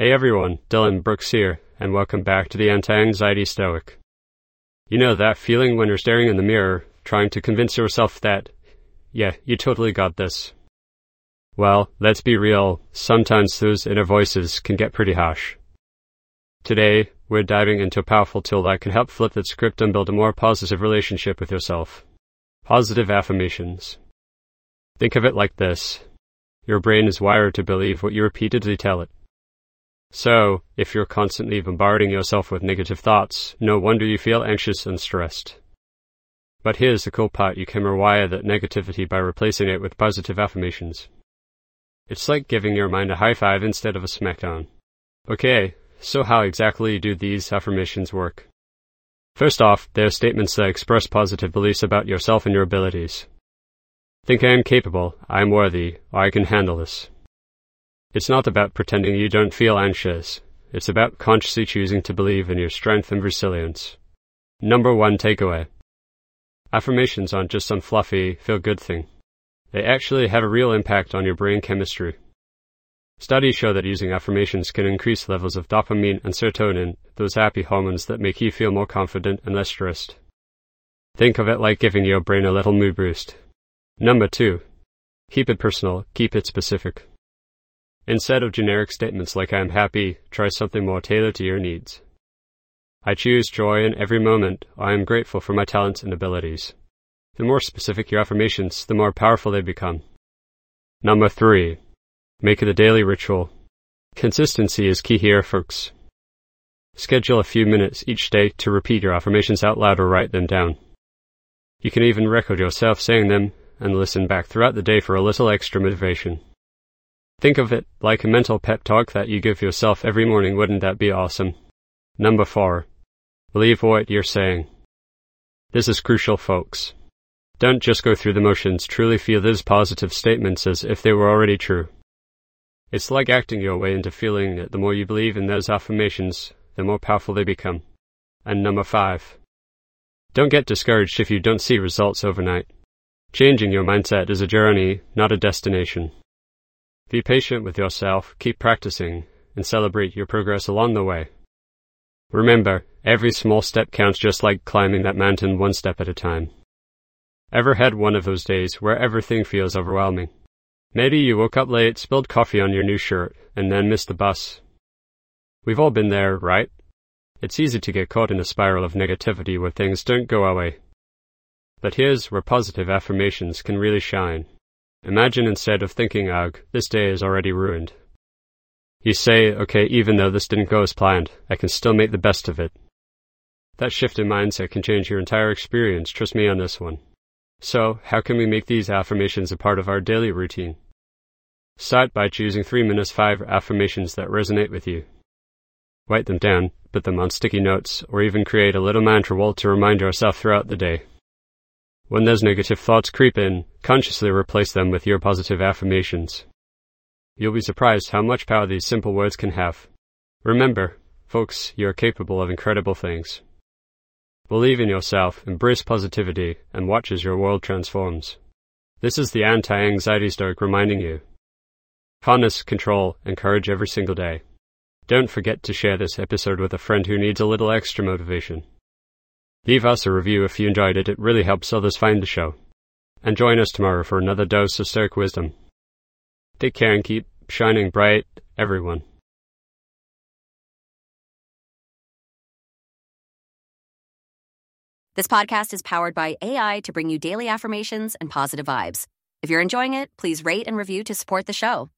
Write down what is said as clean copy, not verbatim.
Hey everyone, Dylan Brooks here, and welcome back to the Anti-Anxiety Stoic. You know that feeling when you're staring in the mirror, trying to convince yourself that, yeah, you totally got this. Well, let's be real, sometimes those inner voices can get pretty harsh. Today, we're diving into a powerful tool that can help flip that script and build a more positive relationship with yourself. Positive affirmations. Think of it like this. Your brain is wired to believe what you repeatedly tell it. So, if you're constantly bombarding yourself with negative thoughts, no wonder you feel anxious and stressed. But here's the cool part, you can rewire that negativity by replacing it with positive affirmations. It's like giving your mind a high five instead of a smackdown. Okay, so how exactly do these affirmations work? First off, they're statements that express positive beliefs about yourself and your abilities. Think I am capable, I am worthy, or I can handle this. It's not about pretending you don't feel anxious. It's about consciously choosing to believe in your strength and resilience. Number 1 takeaway. Affirmations aren't just some fluffy, feel-good thing. They actually have a real impact on your brain chemistry. Studies show that using affirmations can increase levels of dopamine and serotonin, those happy hormones that make you feel more confident and less stressed. Think of it like giving your brain a little mood boost. Number 2. Keep it personal, keep it specific. Instead of generic statements like I am happy, try something more tailored to your needs. I choose joy in every moment, or I am grateful for my talents and abilities. The more specific your affirmations, the more powerful they become. Number 3. Make it a daily ritual. Consistency is key here, folks. Schedule a few minutes each day to repeat your affirmations out loud or write them down. You can even record yourself saying them and listen back throughout the day for a little extra motivation. Think of it like a mental pep talk that you give yourself every morning. Wouldn't that be awesome? Number 4. Believe what you're saying. This is crucial, folks. Don't just go through the motions, truly feel those positive statements as if they were already true. It's like acting your way into feeling it. The more you believe in those affirmations, the more powerful they become. And number 5. Don't get discouraged if you don't see results overnight. Changing your mindset is a journey, not a destination. Be patient with yourself, keep practicing, and celebrate your progress along the way. Remember, every small step counts, just like climbing that mountain one step at a time. Ever had one of those days where everything feels overwhelming? Maybe you woke up late, spilled coffee on your new shirt, and then missed the bus. We've all been there, right? It's easy to get caught in a spiral of negativity where things don't go our way. But here's where positive affirmations can really shine. Imagine instead of thinking, ugh, this day is already ruined. You say, okay, even though this didn't go as planned, I can still make the best of it. That shift in mindset can change your entire experience, trust me on this one. So, how can we make these affirmations a part of our daily routine? Start by choosing 3-5 affirmations that resonate with you. Write them down, put them on sticky notes, or even create a little mantra wall to remind yourself throughout the day. When those negative thoughts creep in, consciously replace them with your positive affirmations. You'll be surprised how much power these simple words can have. Remember, folks, you're capable of incredible things. Believe in yourself, embrace positivity, and watch as your world transforms. This is the Anti-Anxiety Stoic reminding you. Harness, control, and courage every single day. Don't forget to share this episode with a friend who needs a little extra motivation. Leave us a review if you enjoyed it, it really helps others find the show. And join us tomorrow for another dose of Stoic wisdom. Take care and keep shining bright, everyone. This podcast is powered by AI to bring you daily affirmations and positive vibes. If you're enjoying it, please rate and review to support the show.